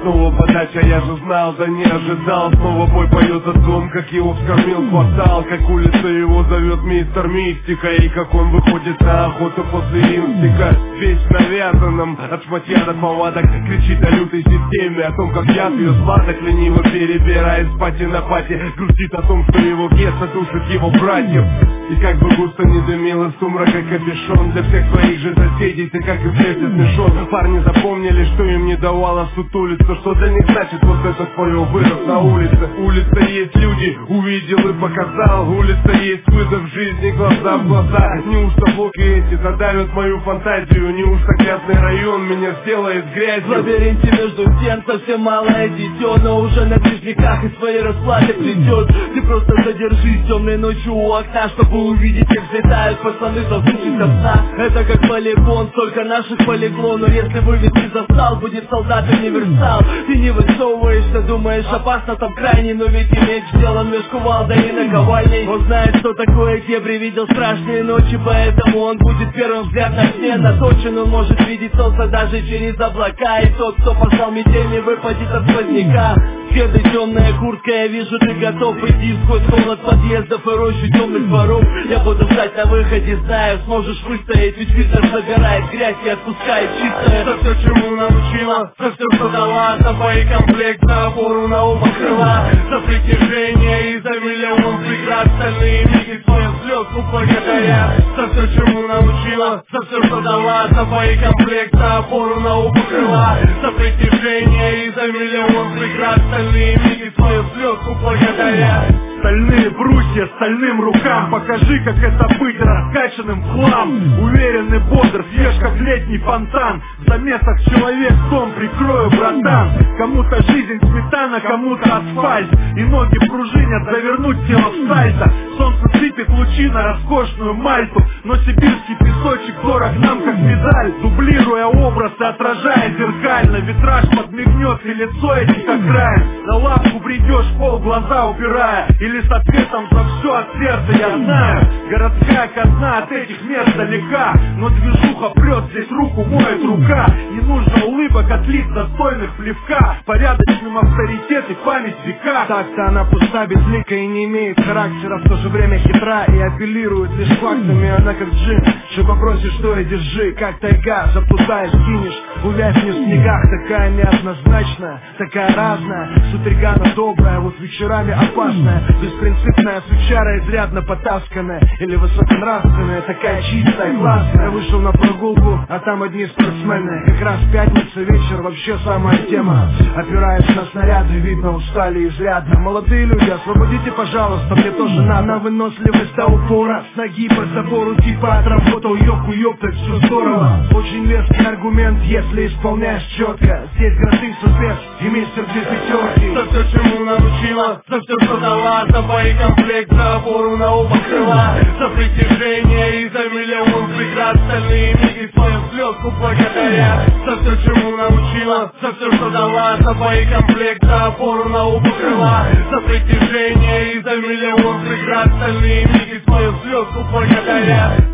снова подача, я же знал, да не ожидал. Снова бой поет о том, как его вскормил квартал, как улица его зовет мистер Мистика, и как он выходит на охоту после инстика. Весь в навязанном, от шматья до повадок, кричит о лютой системе, о том, как яд ее сладок, лениво перебирает с пати на пати, грустит о том, что его кеса душит его братьев. И как бы густо не дымило сумрака капюшон, для всех своих же соседей ты как и прежде смешон. Парни запомнили, что им не давало сутулиться, что для них значит вот этот понял вырос на улице. Улица есть люди, увидел и показал. Улица есть выдох в жизни, глаза в глаза. Неужто блоки эти задавят мою фантазию? Неужто грязный район меня сделает грязью? В лабиринте между стен совсем малое дитё, но уже на ближниках и своей расплаты придет. Ты просто задержись темной ночью у окна, чтобы увидеть, как взлетают пацаны, заснувшись до сна. Это как полигон, только наших полегло, но если вывести застал, будет солдат универсал. Ты не высовываешься, думаешь, опасно там крайне, но ведь и меч сделан меж кувалдой и наковальней. Он знает, что такое Гебри, видел страшные ночи, поэтому он будет первым взгляд на сне наточен. Он может видеть солнце даже через облака, и тот, кто пошел метель, не выпадет от сквозняка. Кеды, темная куртка, я вижу, ты готов идти сквозь холод подъездов и рощу темных дворов. Я буду ждать на выходе, знаю, сможешь выстоять, ведь ветер загорает грязь и отпускает чистое. За все, чему научила, за все, что дала, за боекомплект, за опору на оба крыла, за притяжение и за миллион преград, остальные миги твою слезку благодаря. За все, чему научила, за все, что дала, за боекомплект, за опору на оба крыла, за притяжение и за миллион преград, остальные миги твою слезку благодаря. Стальные брусья, стальным рукам, покажи, как это быть раскачанным в хлам. Уверенный, бодр, свеж, как летний фонтан. В заметах человек дом прикрою, братан. Кому-то жизнь сметана, кому-то асфальт, и ноги пружинят завернуть тело в сальто. Солнце сыпет лучи на роскошную Мальту, но сибирский песочек дорог нам как медаль. Дублируя образ и отражая зеркально, витраж подмигнет и лицо этих окраин. На лавку бредешь, пол глаза убирая, или с ответом за все от сердца я знаю. Городская казна от этих мест далека, но движуха прет, здесь руку моет рука. Не нужно улыбок от лиц достойных плевка, порядочным авторитет и память века. Так-то она пуста, безлика и не имеет характера, в то же время хитра и апеллирует лишь фактами. Она как джин, что попросишь, что и держи, как тайга, заплутаешь, кинешь, увязнешь в снегах. Такая неоднозначная, такая разная, с утригана добрая, вот вечерами опасная, беспринципная сучара, изрядно потасканная, или высоконравственная, такая чистая, классная. Я вышел на прогулку, а там одни спортсмены. Как раз пятница, вечер, вообще самая тема. Опираясь на снаряды, видно, устали изрядно. Молодые люди, освободите, пожалуйста, мне тоже надо. На выносливость до упора, с ноги по забору, типа отработал йоку, ёптать, все здорово. Очень веский аргумент, если исполняешь четко. Здесь гроты, супер и мистер две пятерки. За все, чему научила, за все, что дала, за боекомплект, за опору на оба крыла, за притяжение и за миллион преград, остальные миги свою слезку благодаря. За все, чему научила, за все, что дала, за боекомплект, за опору на оба крыла, за притяжение и за миллион преград, остальные миги свою слезку благодаря.